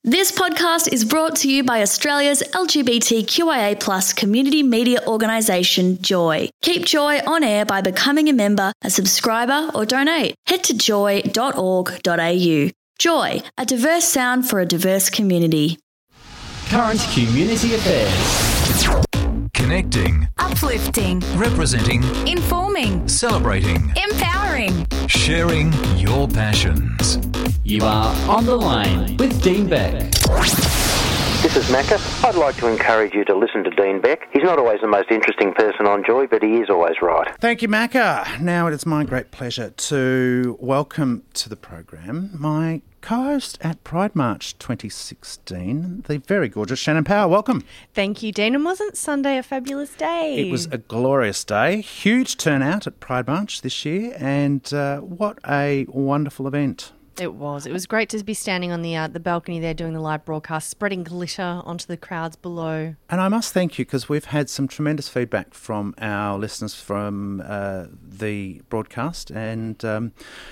This podcast is brought to you by Australia's LGBTQIA+ community media organisation, Joy. Keep Joy on air by becoming a member, a subscriber or donate. Head to joy.org.au. Joy, a diverse sound for a diverse community. Current community affairs. Connecting, Uplifting, representing, informing, celebrating, empowering. sharing your passions. You are on the line with Dean Beck. This is Macca. I'd like to encourage you to listen to Dean Beck. He's not always the most interesting person on Joy, but he is always right. Thank you, Macca. Now it is my great pleasure to welcome to the program my co-host at Pride March 2016, the very gorgeous Shannon Power. Welcome. Thank you, Dean. And wasn't Sunday a fabulous day? It was a glorious day. Huge turnout at Pride March this year, and what a wonderful event. It was. It was great to be standing on the balcony there doing the live broadcast, spreading glitter onto the crowds below. And I must thank you because we've had some tremendous feedback from our listeners from the broadcast, and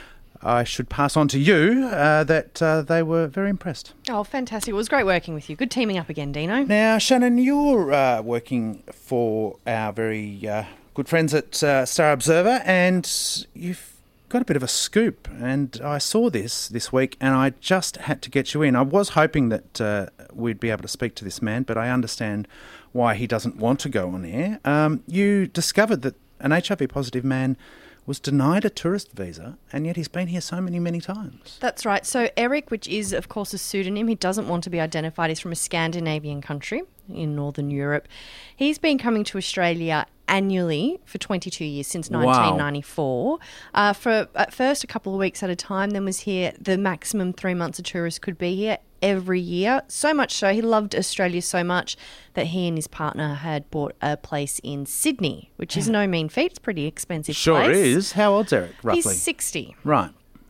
I should pass on to you that they were very impressed. Oh, fantastic. It was great working with you. Good teaming up again, Dino. Now, Shannon, you're working for our very good friends at Star Observer, and you've got a bit of a scoop, and I saw this week, and I just had to get you in. I was hoping that we'd be able to speak to this man, but I understand why he doesn't want to go on air. You discovered that an HIV-positive man was denied a tourist visa, and yet he's been here so many times. That's right. So Eric, which is, of course, a pseudonym, he doesn't want to be identified. He's from a Scandinavian country in Northern Europe. He's been coming to Australia annually for 22 years, since 1994. For at first a couple of weeks at a time, then was here the maximum 3 months a tourist could be here every year. So much so, he loved Australia so much that he and his partner had bought a place in Sydney, which is no mean feat. It's a pretty expensive Sure place. is. How old's Eric, roughly? He's 60. Right.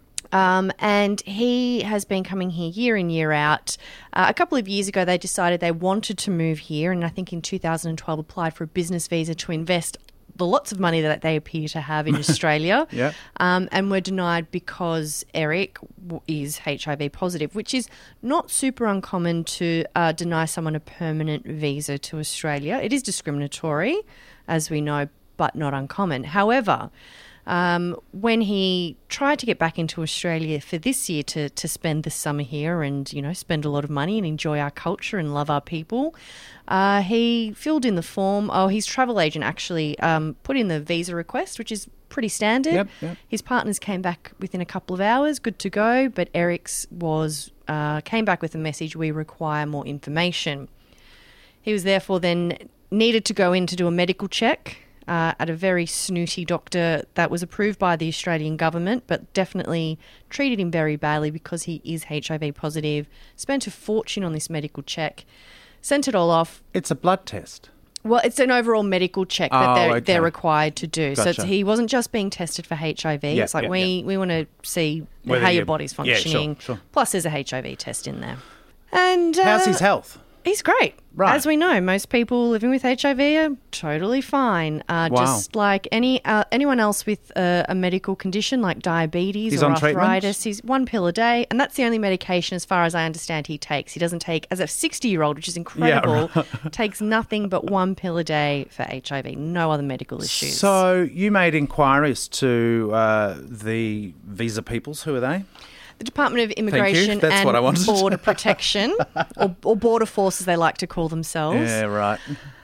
And he has been coming here year in, year out. A couple of years ago, they decided they wanted to move here, and I think in 2012 applied for a business visa to invest the lots of money that they appear to have in Australia. Yeah. And were denied because Eric is HIV positive, which is not super uncommon to deny someone a permanent visa to Australia. It is discriminatory, as we know, but not uncommon. However, when he tried to get back into Australia for this year to spend the summer here and, you know, spend a lot of money and enjoy our culture and love our people, he filled in the form. His travel agent actually put in the visa request, which is pretty standard. Yep. His partners came back within a couple of hours, good to go, but Eric's came back with a message, "We require more information." He was therefore then needed to go in to do a medical check at a very snooty doctor that was approved by the Australian government, but definitely treated him very badly because he is HIV positive, spent a fortune on this medical check, sent it all off. It's a blood test. Well, it's an overall medical check that they're okay. required to do. Gotcha. So he wasn't just being tested for HIV. It's like we want to see how your body's functioning. Yeah, sure. Plus there's a HIV test in there. And How's his health? He's great. Right. As we know, most people living with HIV are totally fine. Just like anyone else with a medical condition like diabetes He's or on arthritis. treatment? He's one pill a day, and that's the only medication, as far as I understand, he takes. He doesn't take, as a 60-year-old, which is incredible, takes nothing but one pill a day for HIV. No other medical issues. So you made inquiries to the visa peoples. Who are they? The Department of Immigration That's and what I wanted. Border Protection, or Border Force as they like to call themselves. Yeah, right.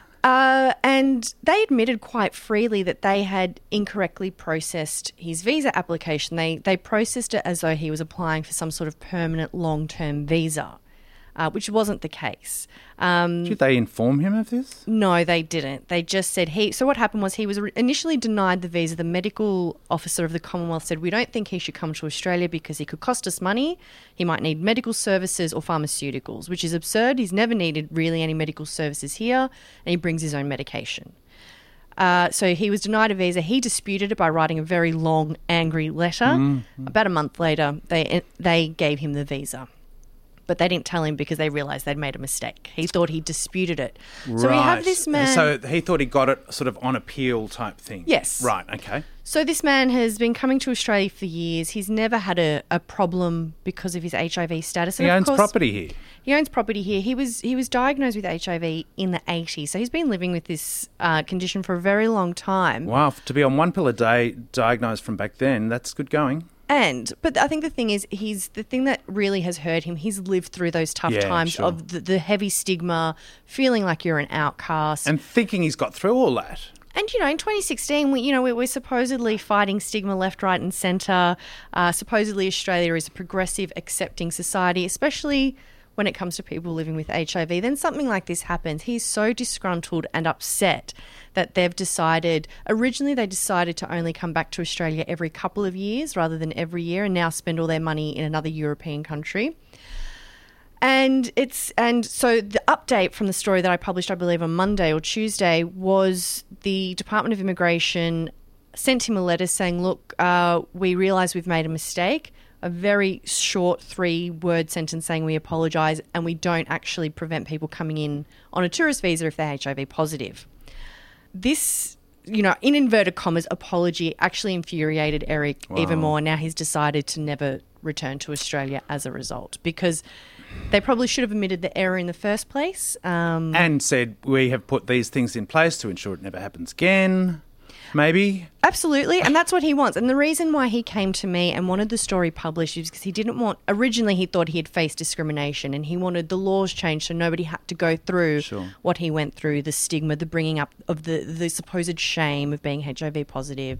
And they admitted quite freely that they had incorrectly processed his visa application. They processed it as though he was applying for some sort of permanent long-term visa, which wasn't the case. Did they inform him of this? No, they didn't. They just said So what happened was he was initially denied the visa. The medical officer of the Commonwealth said, "We don't think he should come to Australia because he could cost us money. He might need medical services or pharmaceuticals," which is absurd. He's never needed really any medical services here, and he brings his own medication. So he was denied a visa. He disputed it by writing a very long, angry letter. About a month later, they gave him the visa. but they didn't tell him because they realised they'd made a mistake. He thought he disputed it. So we have this man... So he thought he got it sort of on appeal type thing? Yes. Right, okay. So this man has been coming to Australia for years. He's never had a problem because of his HIV status. And He of owns course, property here. He owns property here. He was diagnosed with HIV in the 80s. So he's been living with this condition for a very long time. Wow, to be on one pill a day diagnosed from back then, that's good going. But I think the thing is, the thing that really has hurt him, he's lived through those tough times sure. of the heavy stigma, feeling like you're an outcast. And thinking he's got through all that. And, in 2016, we're supposedly fighting stigma left, right and centre. Supposedly Australia is a progressive, accepting society, especially when it comes to people living with HIV. Then something like this happens. He's so disgruntled and upset that originally they decided to only come back to Australia every couple of years rather than every year, and now spend all their money in another European country. And so the update from the story that I published, I believe, on Monday or Tuesday, was the Department of Immigration sent him a letter saying, look, we realise we've made a mistake. A very short 3-word sentence saying we apologise and we don't actually prevent people coming in on a tourist visa if they're HIV positive. This, in inverted commas, apology actually infuriated Eric even more. Now he's decided to never return to Australia as a result, because they probably should have admitted the error in the first place. And said, we have put these things in place to ensure it never happens again, maybe. Absolutely, and that's what he wants. And the reason why he came to me and wanted the story published is because he didn't want... Originally, he thought he had faced discrimination and he wanted the laws changed so nobody had to go through what he went through, the stigma, the bringing up of the supposed shame of being HIV positive.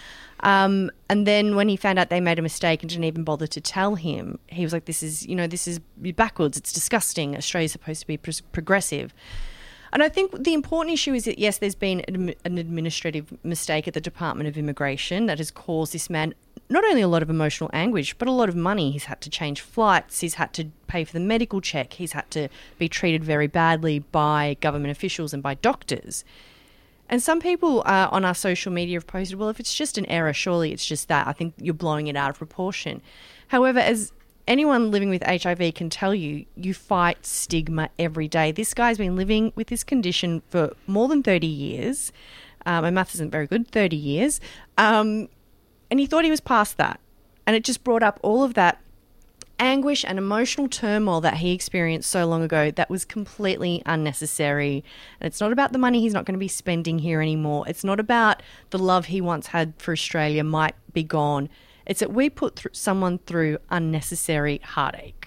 And then when he found out they made a mistake and didn't even bother to tell him, he was like, this is backwards. It's disgusting. Australia's supposed to be progressive. And I think the important issue is that, yes, there's been an administrative mistake at the Department of Immigration that has caused this man not only a lot of emotional anguish, but a lot of money. He's had to change flights. He's had to pay for the medical check. He's had to be treated very badly by government officials and by doctors. And some people on our social media have posted, well, if it's just an error, surely it's just that. I think you're blowing it out of proportion. However, as anyone living with HIV can tell you, you fight stigma every day. This guy's been living with this condition for more than 30 years. My maths isn't very good, 30 years. And he thought he was past that. And it just brought up all of that anguish and emotional turmoil that he experienced so long ago that was completely unnecessary. And it's not about the money he's not going to be spending here anymore. It's not about the love he once had for Australia might be gone. It's that we put someone through unnecessary heartache.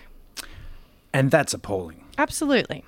And that's appalling. Absolutely.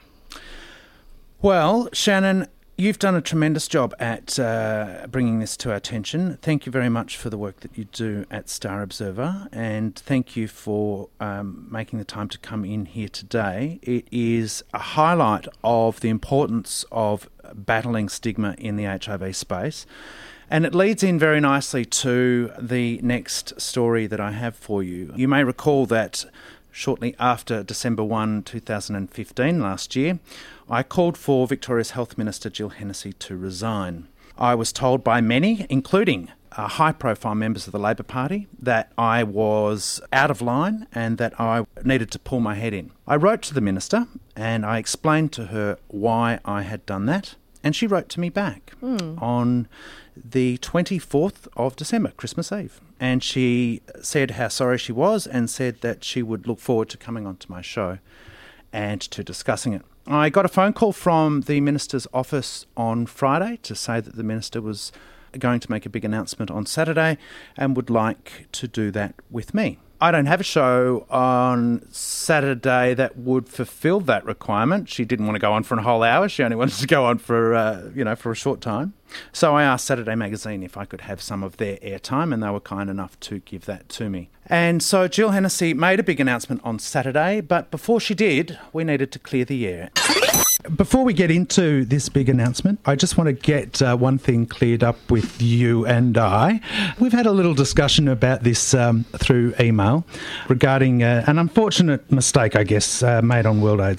Well, Shannon, you've done a tremendous job at bringing this to our attention. Thank you very much for the work that you do at Star Observer, and thank you for making the time to come in here today. It is a highlight of the importance of battling stigma in the HIV space. And it leads in very nicely to the next story that I have for you. You may recall that shortly after December 1, 2015, last year, I called for Victoria's Health Minister Jill Hennessy to resign. I was told by many, including high-profile members of the Labor Party, that I was out of line and that I needed to pull my head in. I wrote to the Minister and I explained to her why I had done that, and she wrote to me back on the 24th of December, Christmas Eve. And she said how sorry she was and said that she would look forward to coming onto my show and to discussing it. I got a phone call from the Minister's office on Friday to say that the Minister was going to make a big announcement on Saturday and would like to do that with me. I don't have a show on Saturday that would fulfil that requirement. She didn't want to go on for a whole hour. She only wanted to go on for, for a short time. So I asked Saturday Magazine if I could have some of their airtime, and they were kind enough to give that to me. And so Jill Hennessy made a big announcement on Saturday, but before she did, we needed to clear the air. Before we get into this big announcement, I just want to get one thing cleared up with you and I. We've had a little discussion about this through email regarding an unfortunate mistake, I guess, made on World AIDS Day.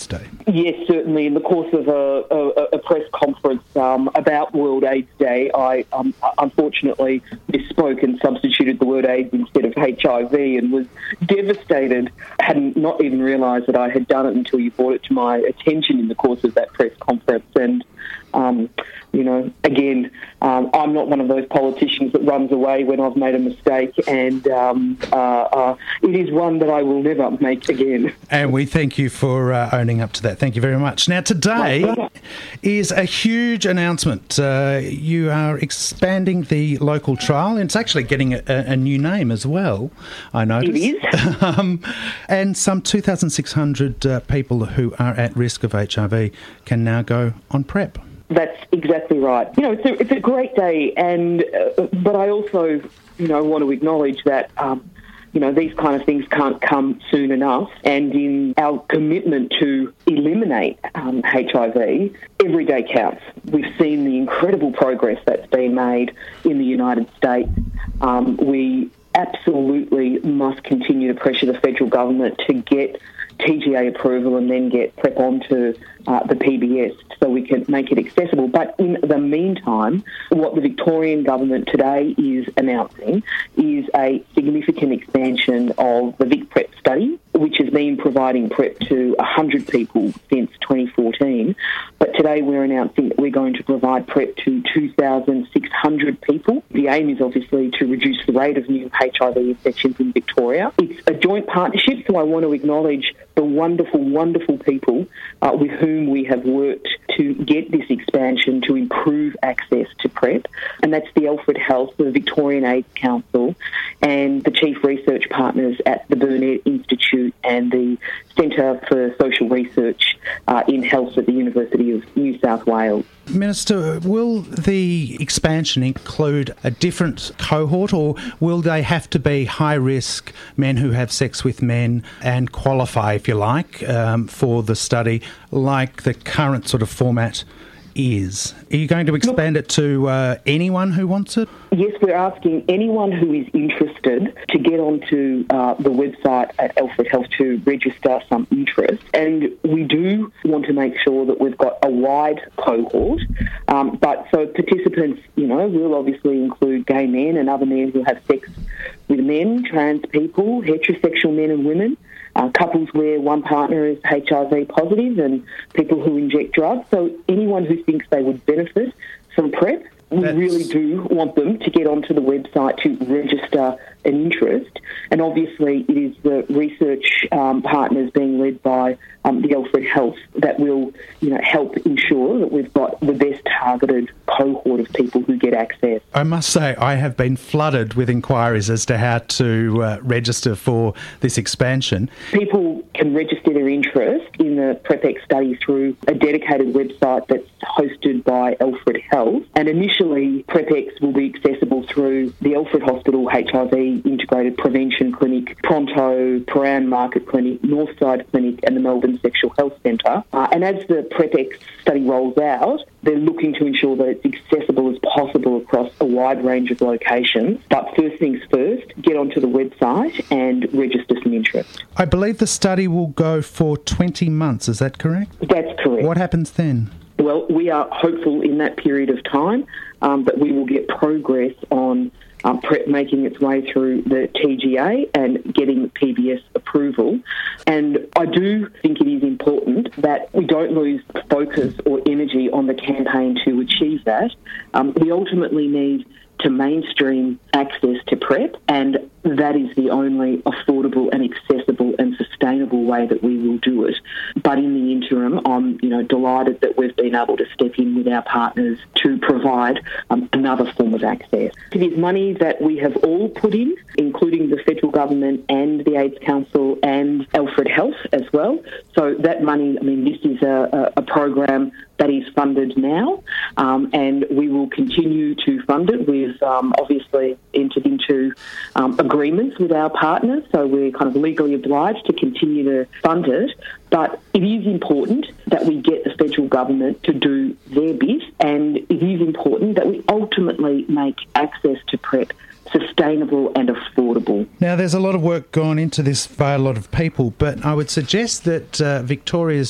Yes, certainly. In the course of a press conference about World AIDS Day, I unfortunately misspoke and substituted the word AIDS instead of HIV and was devastated. Hadn't not even realised that I had done it until you brought it to my attention in the course of that press conference. And again, I'm not one of those politicians that runs away when I've made a mistake, and it is one that I will never make again. And we thank you for owning up to that. Thank you very much. Now, today is a huge announcement. You are expanding the local trial, and it's actually getting a new name as well, I noticed. It is. And some 2,600 people who are at risk of HIV can now go on PrEP. That's exactly right. It's a great day, and but I also, want to acknowledge that, these kind of things can't come soon enough. And in our commitment to eliminate HIV, every day counts. We've seen the incredible progress that's been made in the United States. We absolutely must continue to pressure the federal government to get TGA approval and then get PrEP onto the PBS so we can make it accessible. But in the meantime, what the Victorian government today is announcing is a significant expansion of the VicPrEP study, which has been providing PrEP to 100 people since 2014. But today we're announcing that we're going to provide PrEP to 2,600 people. The aim is obviously to reduce the rate of new HIV infections in Victoria. It's a joint partnership, so I want to acknowledge the wonderful, wonderful people with whom we have worked to get this expansion to improve access to PrEP, and that's the Alfred Health, the Victorian AIDS Council, and the chief research partners at the Burnet Institute and the Centre for Social Research in Health at the University of New South Wales. Minister, will the expansion include a different cohort, or will they have to be high-risk men who have sex with men and qualify, if you like, for the study, like the current sort of format is? Are you going to expand it to anyone who wants it? Yes, we're asking anyone who is interested to get onto the website at Alfred Health to register some interest. And we do want to make sure that we've got a wide cohort. But so participants, will obviously include gay men and other men who have sex with men, trans people, heterosexual men and women, couples where one partner is HIV positive, and people who inject drugs. So anyone who thinks they would benefit from PrEP, we really do want them to get onto the website to register an interest. And obviously it is the research partners being led by the Alfred Health that will help ensure that we've got the best targeted cohort of people who get access. I must say I have been flooded with inquiries as to how to register for this expansion. People can register their interest in the PrEPX study through a dedicated website that's hosted by Alfred Health, and initially PrEPX will be accessible through the Alfred Hospital HIV Integrated Prevention Clinic, Pronto, Paran Market Clinic, Northside Clinic and the Melbourne Sexual Health Centre. And as the PrEPX study rolls out, they're looking to ensure that it's accessible as possible across a wide range of locations. But first things first, get onto the website and register some interest. I believe the study will go for 20 months, is that correct? That's correct. What happens then? Well, we are hopeful in that period of time that we will get progress on PrEP making its way through the TGA and getting PBS approval. And I do think it is important that we don't lose focus or energy on the campaign to achieve that. We ultimately need to mainstream access to PrEP, and that is the only affordable and accessible and sustainable way that we will do it. But in the interim, I'm delighted that we've been able to step in with our partners to provide another form of access. It is money that we have all put in, including the federal government and the AIDS Council and Alfred Health as well. So that money, this is a program that is funded now, and we will continue to fund it. We've obviously entered into agreements with our partners, so we're kind of legally obliged to continue to fund it. But it is important that we get the federal government to do their bit, and it is important that we ultimately make access to PrEP sustainable and affordable. Now, there's a lot of work gone into this by a lot of people, but I would suggest that Victoria's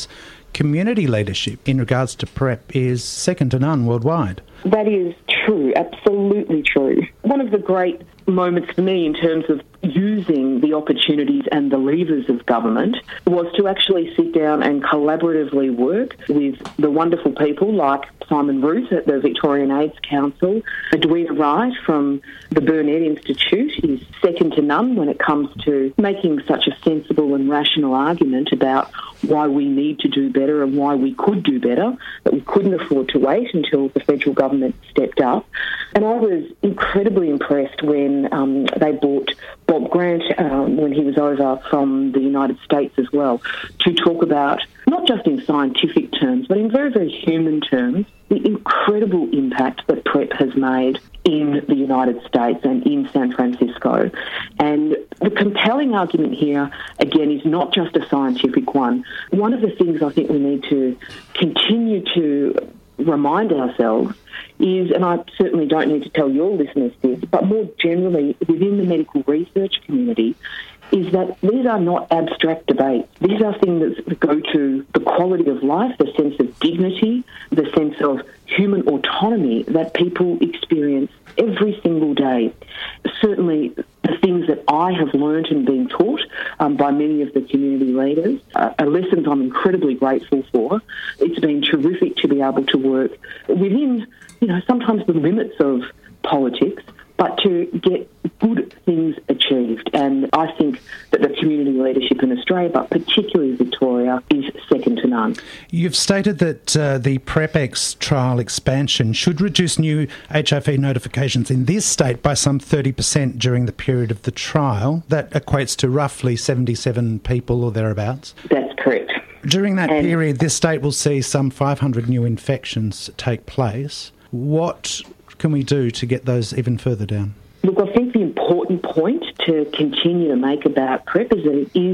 community leadership in regards to PrEP is second to none worldwide. That is true, absolutely true. One of the great moments for me in terms of using the opportunities and the levers of government was to actually sit down and collaboratively work with the wonderful people like Simon Root at the Victorian AIDS Council, Edwina Wright from the Burnett Institute is second to none when it comes to making such a sensible and rational argument about why we need to do better and why we could do better, that we couldn't afford to wait until the federal government stepped up. And I was incredibly impressed when they brought Bob Grant, when he was over from the United States as well, to talk about, not just in scientific terms, but in very, very human terms, the incredible impact that PrEP has made in the United States and in San Francisco. And the compelling argument here, again, is not just a scientific one. One of the things I think we need to continue to remind ourselves is, and I certainly don't need to tell your listeners this, but more generally within the medical research community, is that these are not abstract debates. These are things that go to the quality of life, the sense of dignity, the sense of human autonomy that people experience every single day. Certainly the things that I have learned and been taught by many of the community leaders are lessons I'm incredibly grateful for. It's been terrific to be able to work within, sometimes the limits of politics, but to get good things achieved. And I think that the community leadership in Australia, but particularly Victoria, is second to none. You've stated that the PrEP-X trial expansion should reduce new HIV notifications in this state by some 30% during the period of the trial. That equates to roughly 77 people or thereabouts. That's correct. During that period, this state will see some 500 new infections take place. What can we do to get those even further down? Look, I think the important point to continue to make about PrEP is that it is,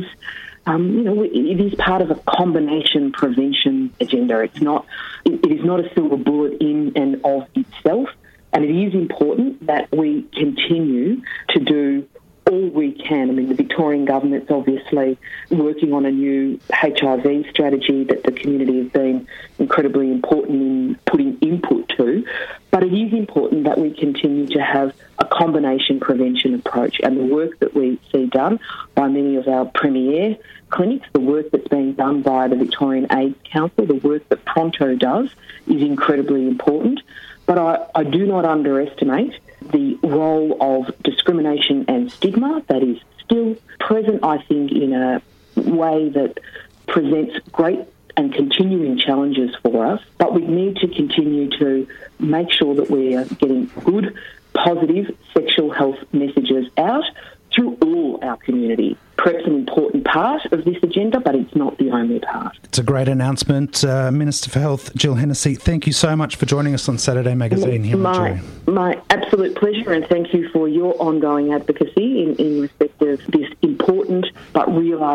it is part of a combination prevention agenda. It is not a silver bullet in and of itself, and it is important that we continue to do all we can. I mean, the Victorian government's obviously working on a new HIV strategy that the community has been incredibly important in putting input to, but it is important that we continue to have a combination prevention approach, and the work that we see done by many of our premier clinics, the work that's being done by the Victorian AIDS Council, the work that Pronto does is incredibly important. But I do not underestimate the role of discrimination and stigma that is still present, I think, in a way that presents great and continuing challenges for us. But we need to continue to make sure that we are getting good, positive sexual health messages out through all our community. PrEP's an important part of this agenda, but it's not the only part. It's a great announcement. Minister for Health, Jill Hennessy, thank you so much for joining us on Saturday Magazine here on Joy. My absolute pleasure, and thank you for your ongoing advocacy in respect of this important but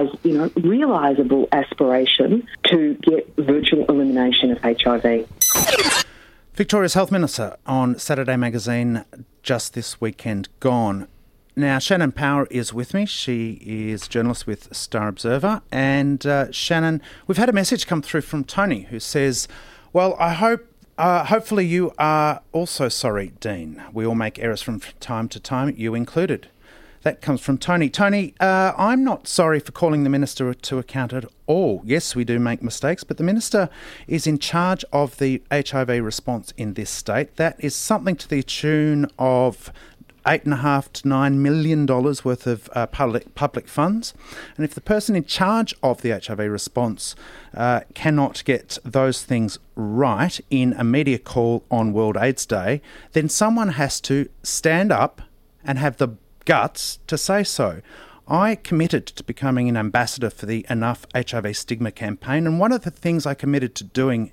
realisable aspiration to get virtual elimination of HIV. Victoria's Health Minister on Saturday Magazine just this weekend gone. Now, Shannon Power is with me. She is a journalist with Star Observer. And Shannon, we've had a message come through from Tony who says, well, I hope, hopefully you are also sorry, Dean. We all make errors from time to time, you included. That comes from Tony. Tony, I'm not sorry for calling the Minister to account at all. Yes, we do make mistakes, but the Minister is in charge of the HIV response in this state. That is something to the tune of $8.5 to $9 million worth of public funds. And if the person in charge of the HIV response cannot get those things right in a media call on World AIDS Day, then someone has to stand up and have the guts to say so. I committed to becoming an ambassador for the Enough HIV Stigma campaign, and one of the things I committed to doing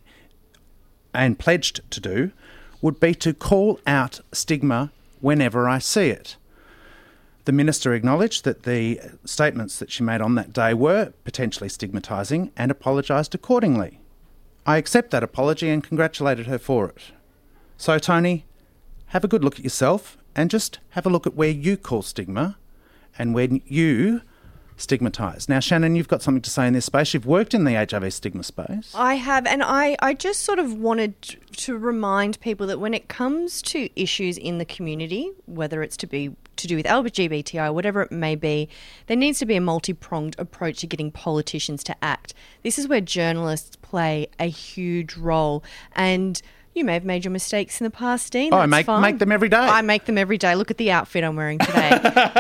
and pledged to do would be to call out stigma whenever I see it. The Minister acknowledged that the statements that she made on that day were potentially stigmatising and apologised accordingly. I accept that apology and congratulated her for it. So, Tony, have a good look at yourself and just have a look at where you call stigma and when you stigmatised. Now, Shannon, you've got something to say in this space. You've worked in the HIV stigma space. I have, and I just sort of wanted to remind people that when it comes to issues in the community, whether it's to do with LGBTI, whatever it may be, there needs to be a multi-pronged approach to getting politicians to act. This is where journalists play a huge role, and you may have made your mistakes in the past, Dean. I make them every day. I make them every day. Look at the outfit I'm wearing today.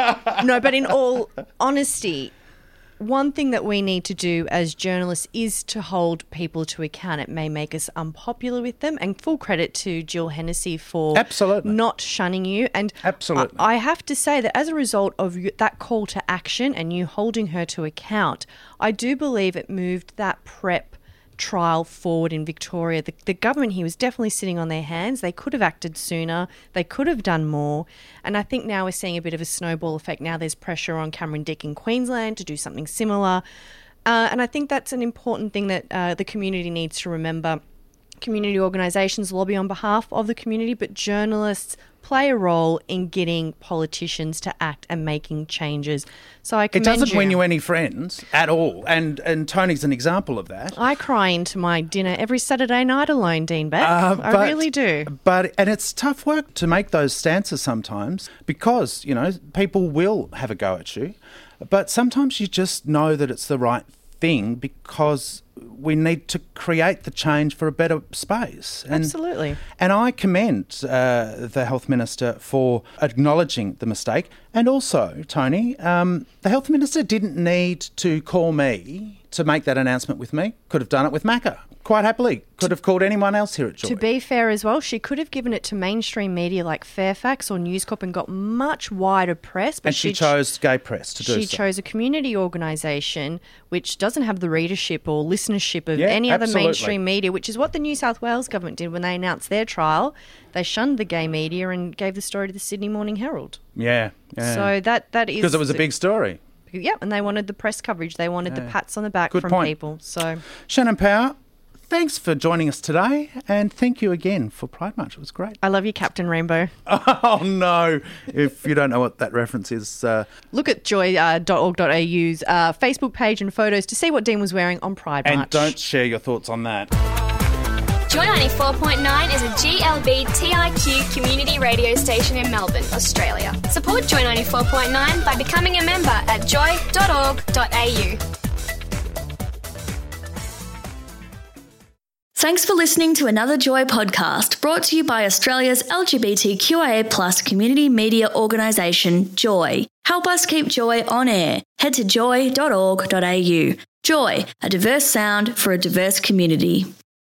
No, but in all honesty, one thing that we need to do as journalists is to hold people to account. It may make us unpopular with them, and full credit to Jill Hennessy for Absolutely. not shunning you. And Absolutely. I have to say that as a result of that call to action and you holding her to account, I do believe it moved that PrEP trial forward in Victoria. The government here was definitely sitting on their hands. They could have acted sooner. They could have done more. And I think now we're seeing a bit of a snowball effect. Now there's pressure on Cameron Dick in Queensland to do something similar. And I think that's an important thing that the community needs to remember. Community organisations lobby on behalf of the community, but journalists play a role in getting politicians to act and making changes. So I commend It doesn't win you any friends at all, and Tony's an example of that. I cry into my dinner every Saturday night alone, Dean Beck. I really do. And it's tough work to make those stances sometimes because, people will have a go at you. But sometimes you just know that it's the right thing because we need to create the change for a better space. Absolutely. And I commend the Health Minister for acknowledging the mistake. And also, Tony, the Health Minister didn't need to call me to make that announcement with me. Could have done it with Macca. Quite happily. Could have called anyone else here at Joy. To be fair as well, she could have given it to mainstream media like Fairfax or News Corp and got much wider press. But and she chose gay press to do so. She chose a community organisation which doesn't have the readership or listenership of any other mainstream media, which is what the New South Wales government did when they announced their trial. They shunned the gay media and gave the story to the Sydney Morning Herald. Yeah. So that is... Because it was a big story. Yeah, and they wanted the press coverage. They wanted the pats on the back from people. So, Shannon Power, thanks for joining us today, and thank you again for Pride March. It was great. I love you, Captain Rainbow. Oh, no. If you don't know what that reference is... Look at joy.org.au's Facebook page and photos to see what Dean was wearing on Pride March. And don't share your thoughts on that. Joy 94.9 is a GLBTIQ community radio station in Melbourne, Australia. Support Joy 94.9 by becoming a member at joy.org.au. Thanks for listening to another Joy podcast brought to you by Australia's LGBTQIA+ community media organisation, Joy. Help us keep Joy on air. Head to joy.org.au. Joy, a diverse sound for a diverse community.